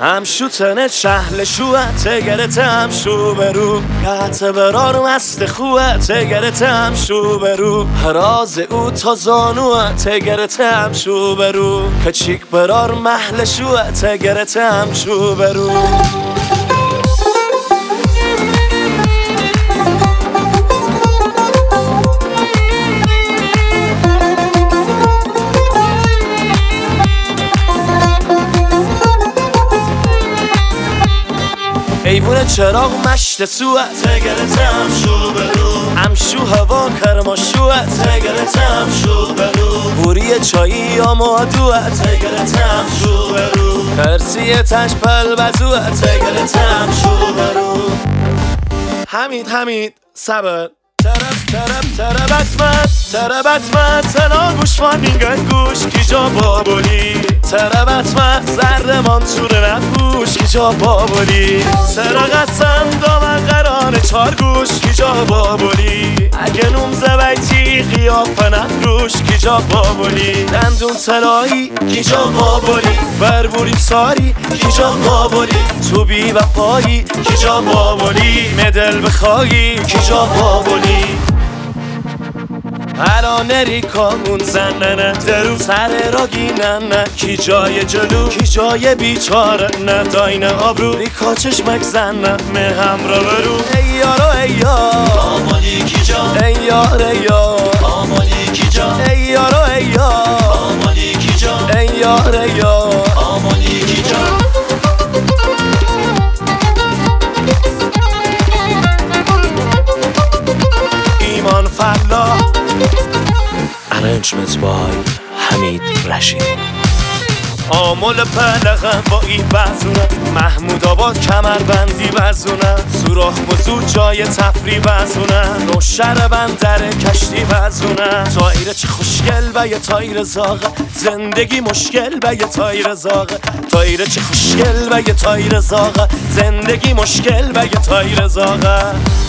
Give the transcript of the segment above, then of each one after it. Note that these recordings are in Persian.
همشو تنه چهل شوه تگرت همشو برو قطع برار مست خوه تگرت همشو برو راز او تا زانوه تگرت همشو برو کچیک برار محل شوه تگرت همشو برو ایوون چراغ مشت سوه تگرت همشو برو همشو هوا کرماشوه تگرت همشو برو بوری چایی آمادوه تگرت همشو برو کرسی تش پل بزوه تگرت همشو برو حمید صبر تربت تلا گوش مانینگن گوش کی جا بابولی تربت زرمان توره نفوش کی جا بابولی سرا قسم دامن قرانه چار گوش کی جا بابولی اگه نوم زبیتی قیافه نفروش کی جا بابولی دندون تلایی کی جا بابولی بربوریم ساری کی جا بابولی تو بی وفایی کی جا بابولی مدل بخوایی کی جا بابولی الان ریکامون زننه درو سر را گیننه کی جای جلو کی جای بیچاره نه داین آبرو ریکا چشمک زننه مه هم را برو ای یارو ای یار آمالی کی جا ای یار ای یار آمالی کی جا ای یارو ای یار آمالی کی جا ای یار ای یار آمالی کی جا ایمان فلا Arrangement by حمید رشید آمل پلغم با ای بزونه محمود آباد کمربندی بزونه سوراخ بزود جای تفری بزونه نوشر بندر کشتی بزونه تایر چه خوشگل و یه تایر زاغه زندگی مشکل و یه تایر زاغه تایر چه خوشگل و یه تایر زاغه زندگی مشکل و یه تایر زاغه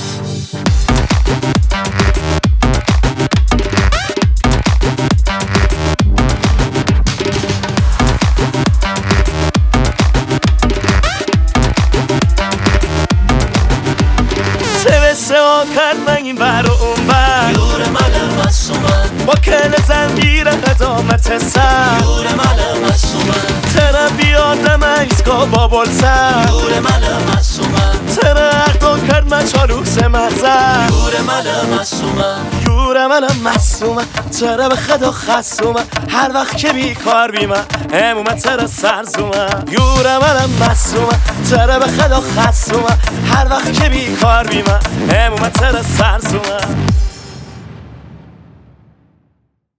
سوا کرد من این بر و اون بر یور من مصومن با کل زنبیر قدامت سر یور من مصومن ترا بیادم ایسکا با بلسر یور من مصومن ترا اقدام کرد من چاروکس مزر یور من مصومن یور من مصومن ترا به خدا خصومن هر وقت که بیکار بیمن همومن ترا سرزومن یور من مصومن ترا به خدا خصومن هر وقت که بیکار بیمن همومن ترا سرزومن